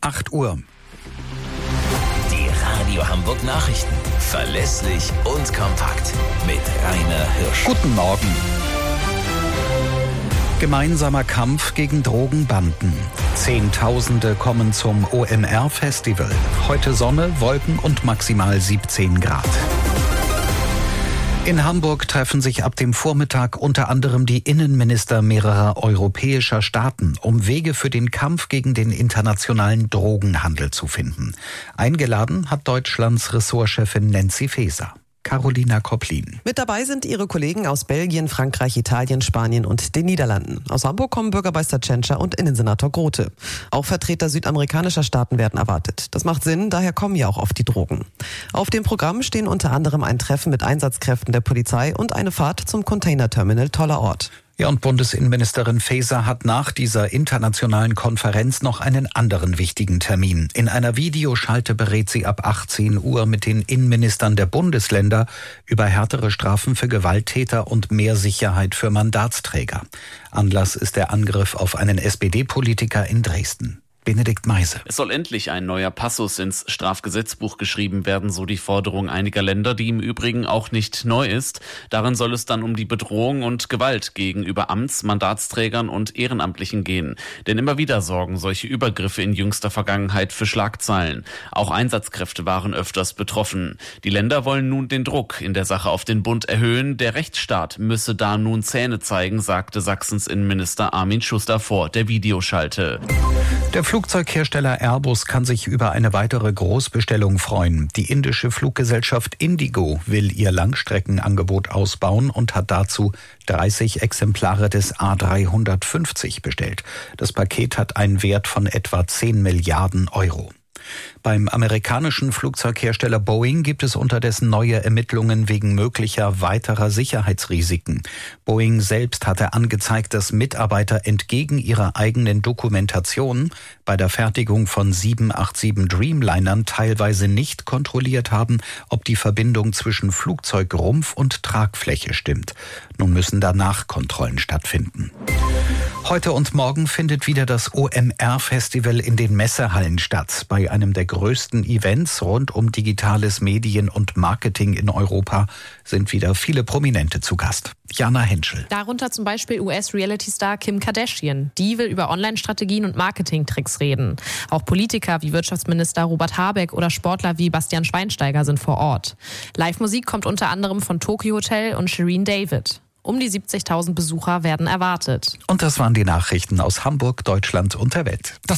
8 Uhr. Die Radio Hamburg Nachrichten. Verlässlich und kompakt. Mit Rainer Hirsch. Guten Morgen. Gemeinsamer Kampf gegen Drogenbanden. Zehntausende kommen zum OMR-Festival. Heute Sonne, Wolken und maximal 17 Grad. In Hamburg treffen sich ab dem Vormittag unter anderem die Innenminister mehrerer europäischer Staaten, um Wege für den Kampf gegen den internationalen Drogenhandel zu finden. Eingeladen hat Deutschlands Ressortchefin Nancy Faeser. Carolina Kopplin. Mit dabei sind ihre Kollegen aus Belgien, Frankreich, Italien, Spanien und den Niederlanden. Aus Hamburg kommen Bürgermeister Tschentscher und Innensenator Grote. Auch Vertreter südamerikanischer Staaten werden erwartet. Das macht Sinn, daher kommen ja auch oft die Drogen. Auf dem Programm stehen unter anderem ein Treffen mit Einsatzkräften der Polizei und eine Fahrt zum Containerterminal Toller Ort. Ja, und Bundesinnenministerin Faeser hat nach dieser internationalen Konferenz noch einen anderen wichtigen Termin. In einer Videoschalte berät sie ab 18 Uhr mit den Innenministern der Bundesländer über härtere Strafen für Gewalttäter und mehr Sicherheit für Mandatsträger. Anlass ist der Angriff auf einen SPD-Politiker in Dresden. Benedikt Meise. Es soll endlich ein neuer Passus ins Strafgesetzbuch geschrieben werden, so die Forderung einiger Länder, die im Übrigen auch nicht neu ist. Darin soll es dann um die Bedrohung und Gewalt gegenüber Amts-, Mandatsträgern und Ehrenamtlichen gehen. Denn immer wieder sorgen solche Übergriffe in jüngster Vergangenheit für Schlagzeilen. Auch Einsatzkräfte waren öfters betroffen. Die Länder wollen nun den Druck in der Sache auf den Bund erhöhen. Der Rechtsstaat müsse da nun Zähne zeigen, sagte Sachsens Innenminister Armin Schuster vor der Videoschalte. Der Flugzeughersteller Airbus kann sich über eine weitere Großbestellung freuen. Die indische Fluggesellschaft Indigo will ihr Langstreckenangebot ausbauen und hat dazu 30 Exemplare des A350 bestellt. Das Paket hat einen Wert von etwa 10 Milliarden Euro. Beim amerikanischen Flugzeughersteller Boeing gibt es unterdessen neue Ermittlungen wegen möglicher weiterer Sicherheitsrisiken. Boeing selbst hatte angezeigt, dass Mitarbeiter entgegen ihrer eigenen Dokumentation bei der Fertigung von 787 Dreamlinern teilweise nicht kontrolliert haben, ob die Verbindung zwischen Flugzeugrumpf und Tragfläche stimmt. Nun müssen danach Kontrollen stattfinden. Heute und morgen findet wieder das OMR-Festival in den Messehallen statt. Bei einem der größten Events rund um digitales Medien und Marketing in Europa sind wieder viele Prominente zu Gast. Jana Henschel. Darunter zum Beispiel US-Reality-Star Kim Kardashian. Die will über Online-Strategien und Marketing-Tricks reden. Auch Politiker wie Wirtschaftsminister Robert Habeck oder Sportler wie Bastian Schweinsteiger sind vor Ort. Live-Musik kommt unter anderem von Tokyo Hotel und Shireen David. Um die 70.000 Besucher werden erwartet. Und das waren die Nachrichten aus Hamburg, Deutschland und der Welt.